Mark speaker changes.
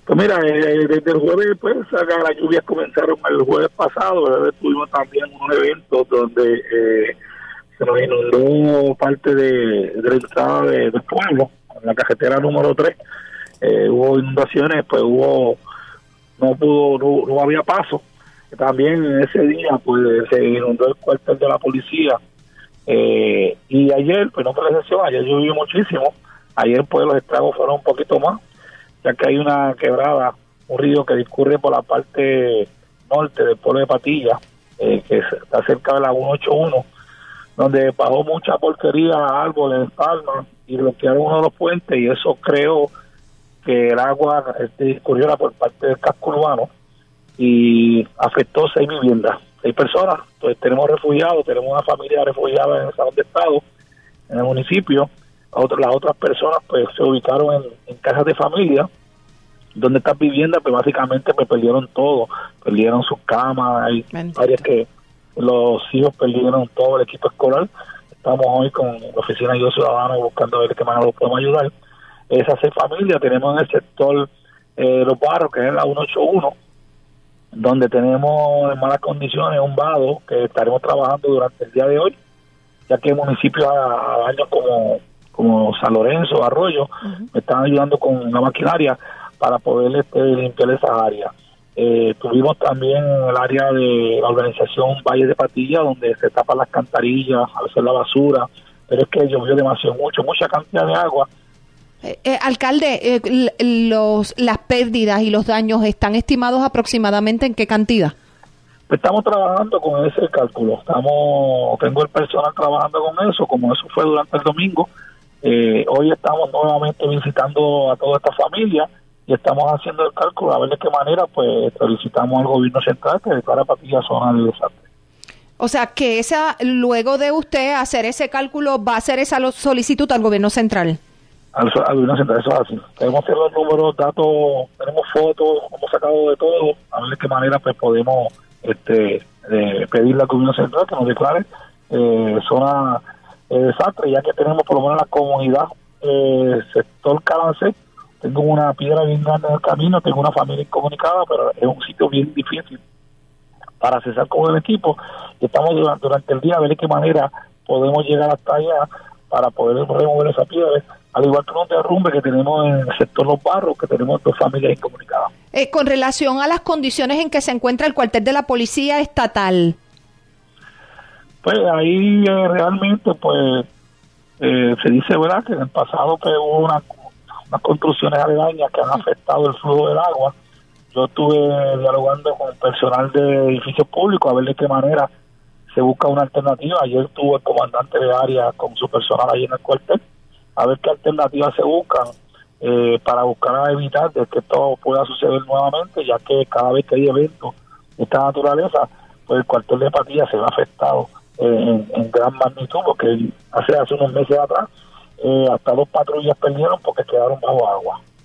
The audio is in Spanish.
Speaker 1: Pues mira, desde el jueves, pues, acá las lluvias comenzaron el jueves pasado. El jueves tuvimos también unos eventos donde se nos inundó parte de la entrada del pueblo, en la carretera número 3. Hubo inundaciones, pues no había paso. También en ese día, pues, se inundó el cuartel de la policía. Y ayer, pues no fue la excepción, ayer llovió muchísimo. Ayer, pues, los estragos fueron un poquito más, ya que hay una quebrada, un río que discurre por la parte norte del pueblo de Patilla, que está cerca de la 181, donde bajó mucha porquería, árboles, palmas, y bloquearon uno de los puentes, y eso creó que el agua discurriera por parte del casco urbano y afectó 6 viviendas, 6 personas. Entonces tenemos refugiados, tenemos una familia refugiada en el Salón de Estado, en el municipio. Las otras personas pues se ubicaron en casas de familia, donde estas viviendas pues básicamente pues perdieron todo, perdieron sus camas, hay áreas que los hijos perdieron todo el equipo escolar. Estamos hoy con la Oficina de Ayuda Ciudadana buscando a ver de qué manera los podemos ayudar. Esas 6 familias tenemos en el sector Los Barros, que es la 181, donde tenemos en malas condiciones un vado que estaremos trabajando durante el día de hoy, ya que municipios a años como San Lorenzo, Arroyo, me están ayudando con una maquinaria para poder limpiar esas áreas. Tuvimos también el área de la organización Valle de Patilla, donde se tapan las cantarillas, a veces la basura, pero es que llovió demasiado mucha cantidad de agua.
Speaker 2: Alcalde, las pérdidas y los daños están estimados aproximadamente ¿en qué cantidad?
Speaker 1: Pues estamos trabajando con ese cálculo. Tengo el personal trabajando con eso, como eso fue durante el domingo. Hoy estamos nuevamente visitando a toda esta familia y estamos haciendo el cálculo a ver de qué manera pues solicitamos al gobierno central que declara Patilla zona de desastre.
Speaker 2: O sea, que luego de usted hacer ese cálculo, va a hacer esa solicitud al gobierno central.
Speaker 1: Al gobierno central, eso es así. Tenemos que los números, datos, tenemos fotos, hemos sacado de todo, a ver de qué manera pues podemos pedirle al gobierno central que nos declare zona de desastre, ya que tenemos por lo menos la comunidad sector Calancé. Tengo una piedra bien grande en el camino, tengo una familia incomunicada, pero es un sitio bien difícil para accesar con el equipo. Estamos durante el día a ver de qué manera podemos llegar hasta allá para poder remover esa piedra, al igual que un derrumbe que tenemos en el sector Los Barros, que tenemos 2 familias incomunicadas.
Speaker 2: Con relación a las condiciones en que se encuentra el cuartel de la Policía Estatal.
Speaker 1: Pues ahí realmente pues se dice, ¿verdad?, que en el pasado pues hubo unas construcciones aledañas que han afectado el flujo del agua. Yo estuve dialogando con el personal de edificios públicos a ver de qué manera se busca una alternativa. Ayer estuvo el comandante de área con su personal ahí en el cuartel, a ver qué alternativas se buscan para buscar evitar de que esto pueda suceder nuevamente, ya que cada vez que hay eventos de esta naturaleza, pues el cuartel de Patilla se ve afectado en gran magnitud, porque hace unos meses atrás hasta 2 patrullas perdieron porque quedaron bajo agua.